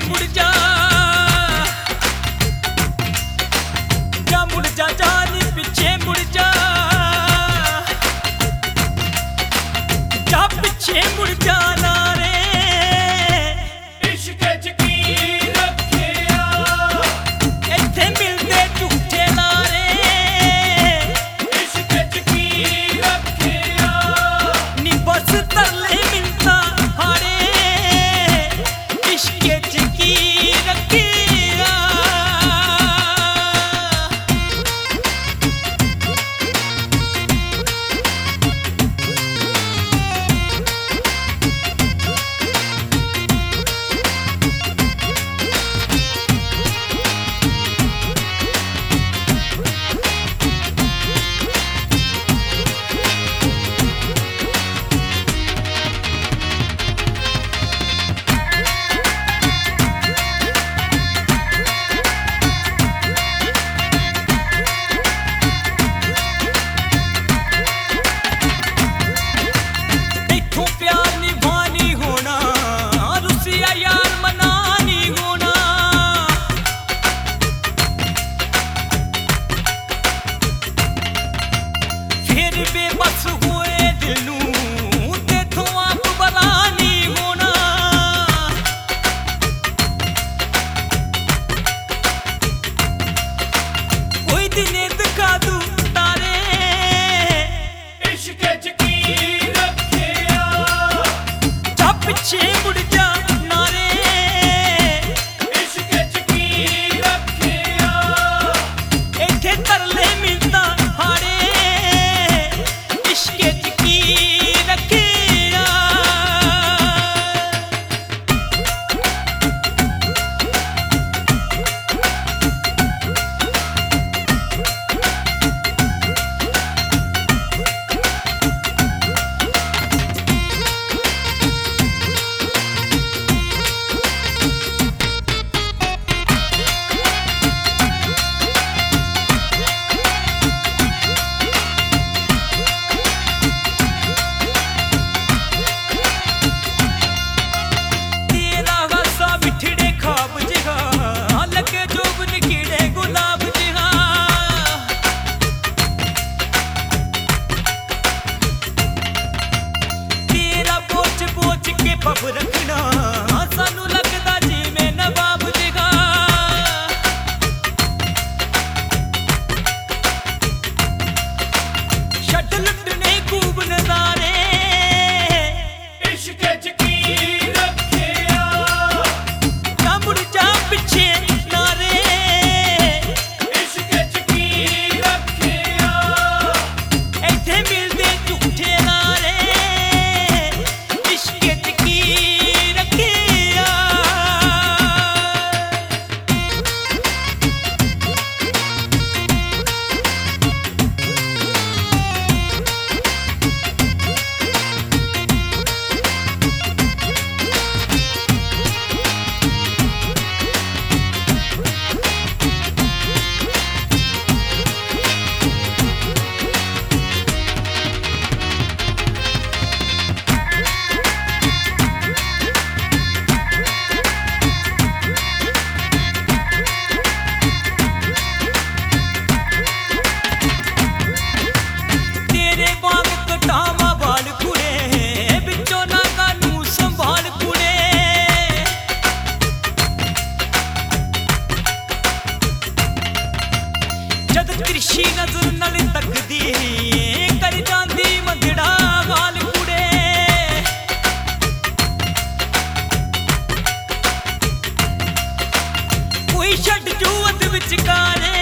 मुड़ जा, जा मुड़ जा जानी पीछे मुड़ जा, जा पीछे मुड़ जाना रे इश्क च की रखिया, इत्थे मिलदे झूठे लारे, इश्क च की रखिया, नी बस तरले मिलता हारे, इश्क च की रखिया। बेबस हुए दिल नूं तेथों आप भला नहीं होना, कोई दिन दिखा दूं तारे, इश्क च की रखिया, जा पीछे मुड़ जा नारे, इश्क च की रखिया, इत्थे तरले मिलदा हारे, इश्क च की रखिया। पब रखना सानू लगदा जिवें नवाब देगा, छड्ड लुटने खूब नज़ारे, इश्क च की रखिया, जा मुड़ जा पीछे नारे, इश्क च की रखिया, इत्थे मिलदे झूठे लारे, इश्क च की रखिया। तेरे बाग कटावा बाल कुड़े, बिचों ना कानू संभाल कुड़े, जद कृषि नजर नाल तकदी कर जांदी मंगड़ा गाल कुड़े, कोई छड्ड जुवत विचकारे,